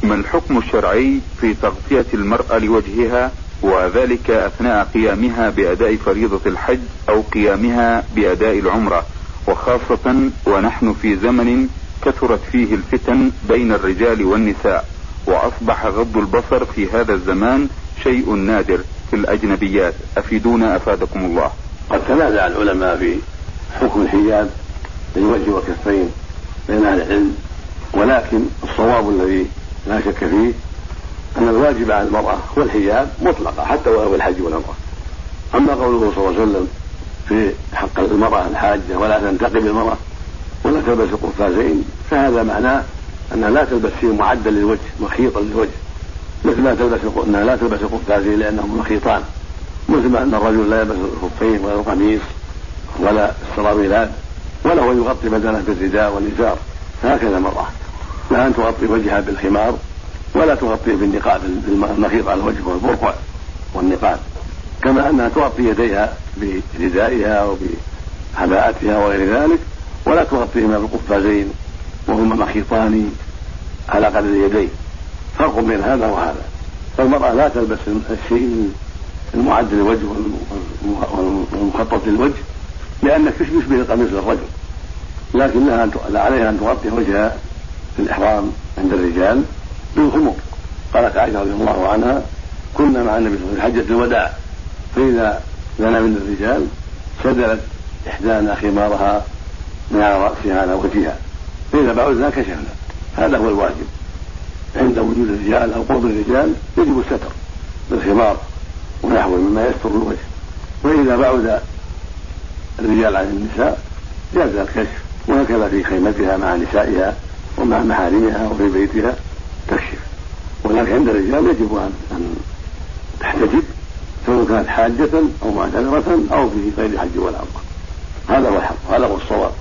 ما الحكم الشرعي في تغطية المرأة لوجهها، وذلك أثناء قيامها بأداء فريضة الحج أو قيامها بأداء العمرة، وخاصة ونحن في زمن كثرت فيه الفتن بين الرجال والنساء، وأصبح غض البصر في هذا الزمان شيء نادر في الأجنبيات؟ أفيدونا أفادكم الله. قد تنازع العلماء في حكم الحجاب للوجه والكفين بين أهل العلم، ولكن الصواب الذي لا شك فيه أن الواجب على المرأة هو الحجاب مطلقا حتى وهو الحج والعمرة. أما قوله صلى الله عليه وسلم في حق المرأة الحاجة ولا تنتقب المرأة ولا تلبس قفازين، فهذا معناه أنها لا تلبس شيء معدل للوجه مخيطا للوجه، مثل ما أنها لا تلبس قفازين لأنهم مخيطان، مثل ما أن الرجل لا يلبس الخفين ولا القميص ولا السراويلات، ولا هو يغطي بدنه بالرداء والإزار. هكذا المرأة لا أن تغطي وجهها بالخمار ولا تغطي بالنقاب المخيط على الوجه والبرقع والنقاب، كما أنها تغطي يديها بردائها وبحباءتها وغير ذلك، ولا تغطيهما بالقفازين وهما مخيطان على قدر اليدين. فرق بين هذا وهذا. فالمرأة لا تلبس الشيء المعد للوجه والمخطط للوجه لأنه يشبه القميص للرجل، لكن عليها أن تغطي وجهها في الإحرام عند الرجال بالخمور. قالت عائشة رضي الله عنها: كنا مع النبي صلى الله عليه وسلم في حجة الوداع، فإذا لنا من الرجال سدلت إحدانا خمارها من على رأسها على وجهها، فإذا بعدنا كشفنا. هذا هو الواجب عند وجود الرجال أو قرب الرجال، يجب الستر بالخمار ونحو مما يستر الوجه. وإذا بعد الرجال عن النساء جاز الكشف، وهكذا في خيمتها مع نسائها ومع محارمها وفي بيتها تكشف. ولكن عند الرجال يجب أن تحتجب سواء كانت حاجة أو معتذرة أو في غير الحج والعمرة. هذا هو الحق، هذا هو الصواب.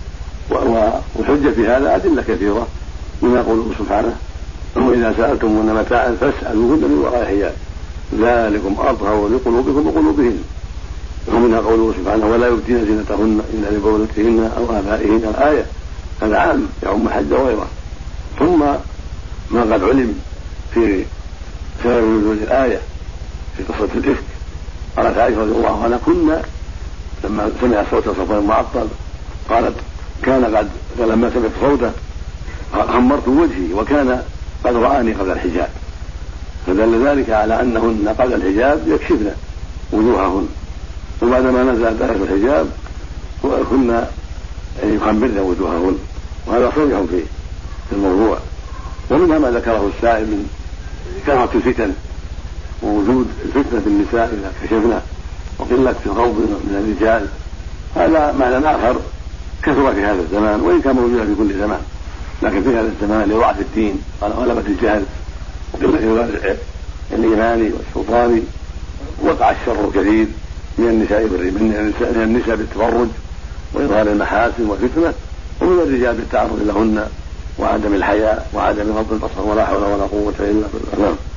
والحجة في هذا أدلة كثيرة، من يقول سبحانه: وإذا سألتمون متاعا فاسألوهن من وراء حجاب ذلكم أطهر لقلوبكم وقلوبهن. ومنها قوله سبحانه: ولا يبدين زينتهن إلا لبولتهن أو آبائهن. الآية هذا عام يعم الحج وغيره. ثم ما قد علم في سبب نزول الآية في قصة الإفك، قالت عائشة رضي الله عنها: كنا لما سمع صوت صفوان المعطل قالت لما سمعت صوته خمرت وجهي وكان قد رآني قبل الحجاب، فدل ذلك على أنهن قبل الحجاب يكشفن وجوههن، وبعدما نزلت آية الحجاب كنا يخمرن وجوههن، وهذا صريح في الموضوع. ومنها ما ذكره السائل من كثرة الفتن ووجود الفتنة في النساء إذا كشفنا وقلة الغوض من الرجال، هذا معنى آخر كثر في هذا الزمان، وإن كان موجودا في كل زمان، لكن في هذا الزمان لضعف الدين غلبة الجهل وقلة الإيمان والسلطان وقع الشر الكثير من النساء بالتبرج وإظهار المحاسن والفتنة، ومن الرجال بالتعرض لهن وعدم الحياء وعدم غض البصر، ولا حول ولا قوة إلا بالله.